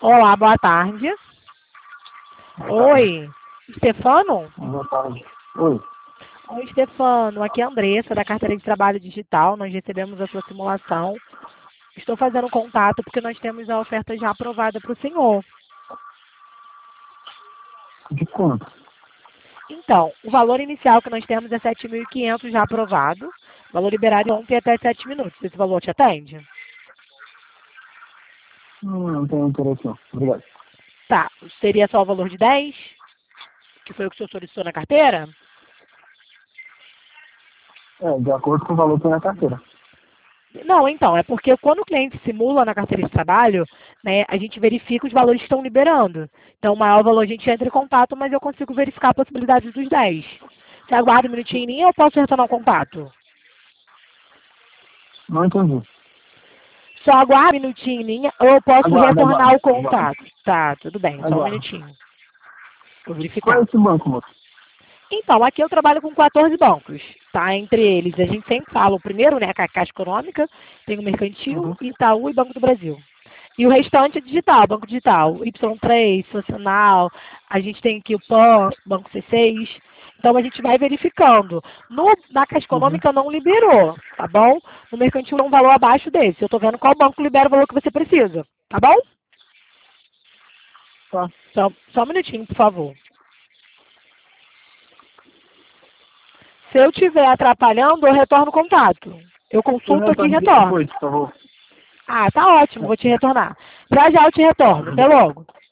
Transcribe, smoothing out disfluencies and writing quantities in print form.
Olá, boa tarde. Oi, Stefano? Boa tarde. Oi. Oi, Stefano. Aqui é a Andressa, da Carteira de Trabalho Digital. Nós recebemos a sua simulação. Estou fazendo contato porque nós temos a oferta já aprovada para o senhor. De quanto? Então, o valor inicial que nós temos é 7.500 já aprovado. Valor liberado ontem até 7 minutos. Esse valor te atende? Não tenho interesse não. Obrigado. Tá. Seria só o valor de 10? Que foi o que o senhor solicitou na carteira? De acordo com o valor que tem na carteira. Não, então, é porque quando o cliente simula na carteira de trabalho, né, a gente verifica os valores que estão liberando. Então, o maior valor a gente entra em contato, mas eu consigo verificar a possibilidade dos 10. Você aguarda um minutinho em linha ou eu posso retornar o contato? Não entendi. Só aguarda um minutinho em linha ou eu posso Aguarda, retornar aguarda. o contato? Tá, tudo bem, só um Aguarda. minutinho. Vou Qual é verificar. esse banco, moço? Então, aqui eu trabalho com 14 bancos, tá? Entre eles, a gente sempre fala o primeiro, né, que é a Caixa Econômica, tem o Mercantil, Uhum. Itaú e Banco do Brasil. E o restante é digital, Banco Digital, Y3, Nacional, a gente tem aqui o PAN, Banco C6. Então, a gente vai verificando. Na Caixa Uhum. Econômica não liberou, tá bom? No Mercantil é um valor abaixo desse. Eu estou vendo qual banco libera o valor que você precisa, tá bom? Tá. Só um minutinho, por favor. Se eu estiver atrapalhando, eu retorno o contato. Eu Eu consulto aqui e retorno retorno. depois, por favor. Ah, tá ótimo, vou te retornar. Já já eu te retorno. Até Tá. logo.